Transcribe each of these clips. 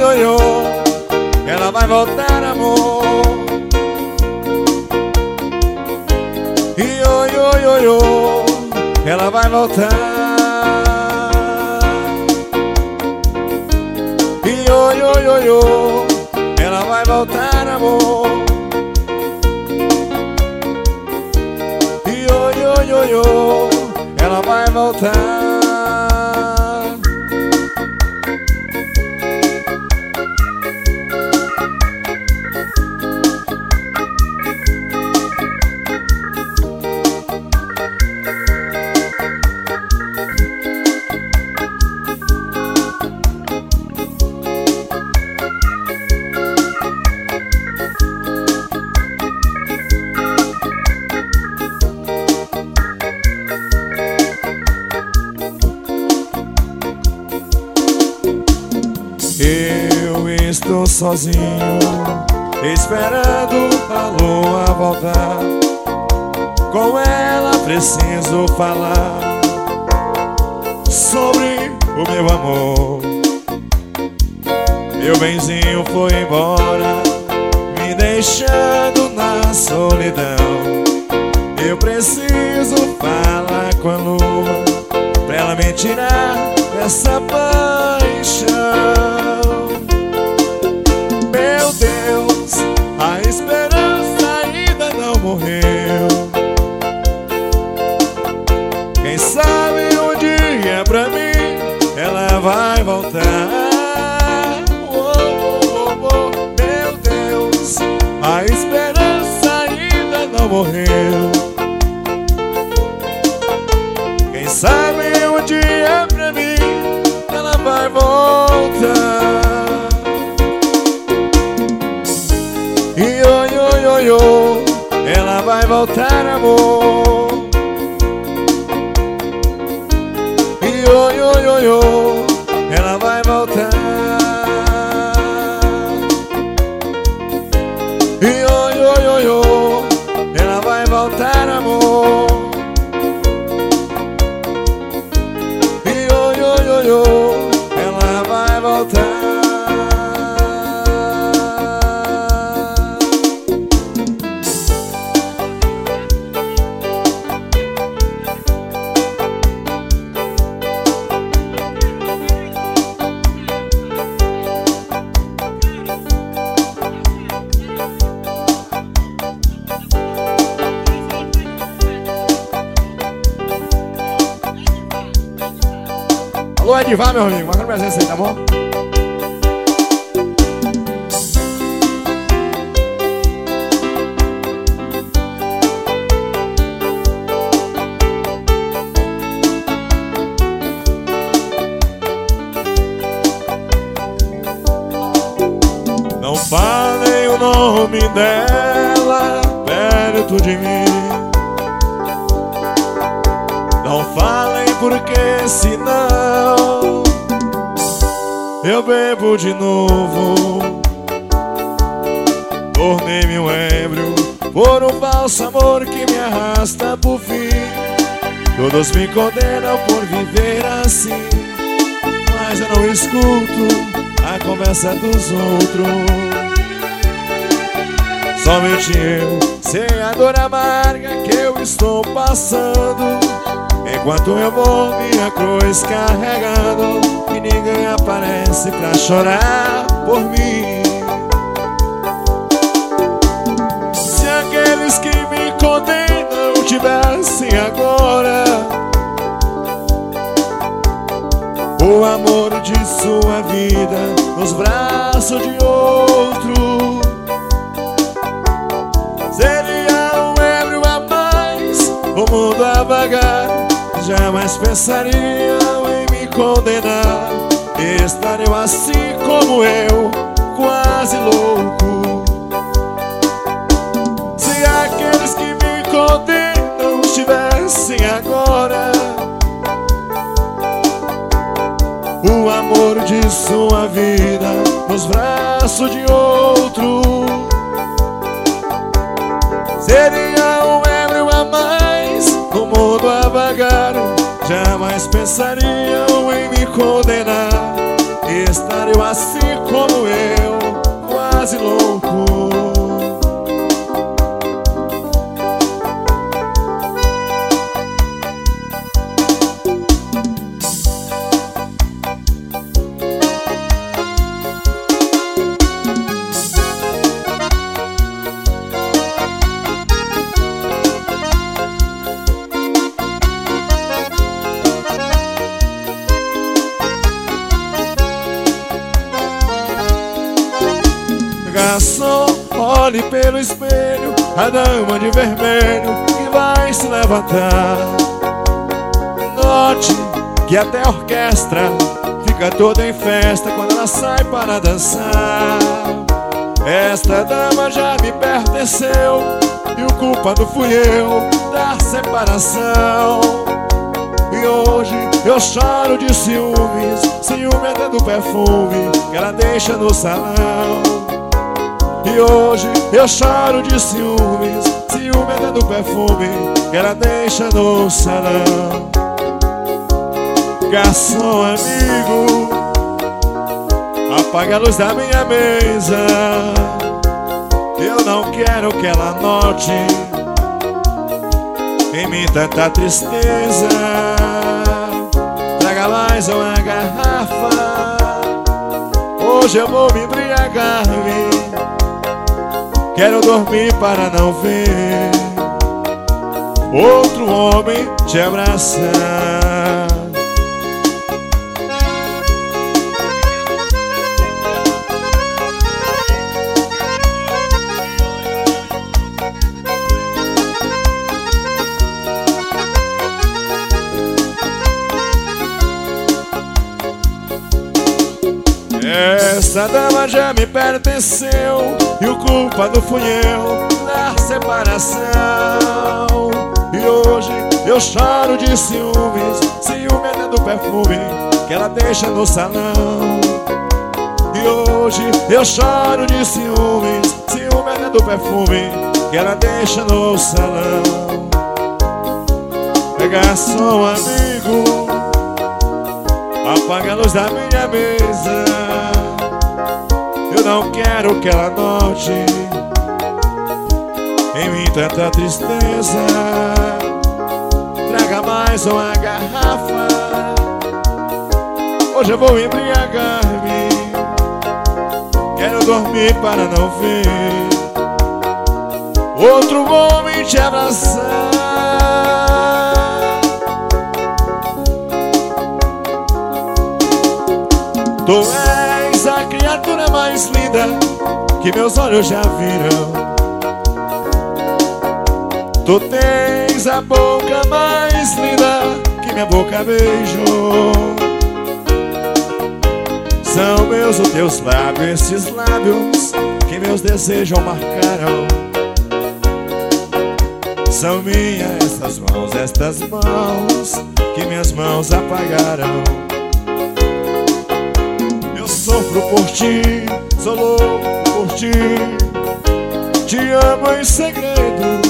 io, ela vai voltar, amor. Io, ela vai voltar. Io, ela vai voltar, amor. Io, ela vai voltar. Eu estou sozinho, esperando a lua voltar. Com ela preciso falar sobre o meu amor. Meu benzinho foi embora, me deixando na solidão. Eu preciso falar com a lua, pra ela me tirar dessa paixão. Meu Deus, a esperança ainda não morreu. Quem sabe um dia pra mim ela vai voltar. Meu Deus, a esperança ainda não morreu. Quem sabe um dia pra mim ela vai voltar. Io, ela vai voltar, amor. Io, ela vai voltar. Io, ela vai voltar, amor. Io, ela vai voltar. Alô, Edivar, meu amigo, marcando presença aí, tá bom? Não falem o nome dela perto de mim. Não falem porque senão eu bebo de novo. Tornei-me um ébrio por um falso amor que me arrasta por fim. Todos me condenam por viver assim, mas eu não escuto a conversa dos outros. Somente eu sei a dor amarga que eu estou passando, enquanto eu vou minha cruz carregando, e ninguém aparece pra chorar por mim. Se aqueles que me condenam tivessem agora o amor de sua vida nos braços de outro, seria um ébrio a mais, o mundo a vagar. Jamais pensariam em me condenar. Estariam assim como eu, quase louco. Se aqueles que me condenam estivessem agora o amor de sua vida nos braços de outro, seria um ébrio a mais, o mundo a vagar. Jamais pensariam em me condenar. Estariam assim como olhe pelo espelho a dama de vermelho que vai se levantar. Note que até a orquestra fica toda em festa quando ela sai para dançar. Esta dama já me pertenceu e o culpado fui eu da separação. E hoje eu choro de ciúmes, ciúme até do perfume que ela deixa no salão. E hoje eu choro de ciúmes, ciúme até do perfume que ela deixa no salão. Garçom amigo, apaga a luz da minha mesa. Eu não quero que ela note em mim tanta tristeza. Traga mais uma garrafa, hoje eu vou me embriagar-me. Quero dormir para não ver outro homem te abraçar. Essa dama já me pertenceu e o culpado fui eu da separação. E hoje eu choro de ciúmes, ciúme até do perfume que ela deixa no salão. E hoje eu choro de ciúmes, ciúme até do perfume que ela deixa no salão. Garçom amigo, apaga a luz da minha mesa. Eu não quero que ela note em mim tanta tristeza. Traga mais uma garrafa, hoje eu vou embriagar-me. Quero dormir para não ver outro homem te abraçar. Tu és a criatura mais linda que meus olhos já viram. Tu tens a boca mais linda que minha boca beijou. São meus os teus lábios, esses lábios que meus desejos marcaram. São minhas estas mãos que minhas mãos apagaram. Sofro por ti, sou louco por ti, te amo em segredo.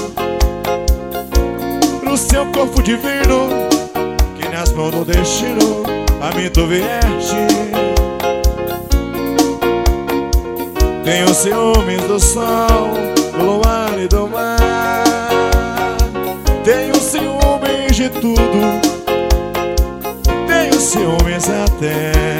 Pro seu corpo divino, que nas mãos do destino a mim tu vieste. Tenho ciúmes do sol, do luar e do mar. Tenho ciúmes de tudo, tenho ciúmes até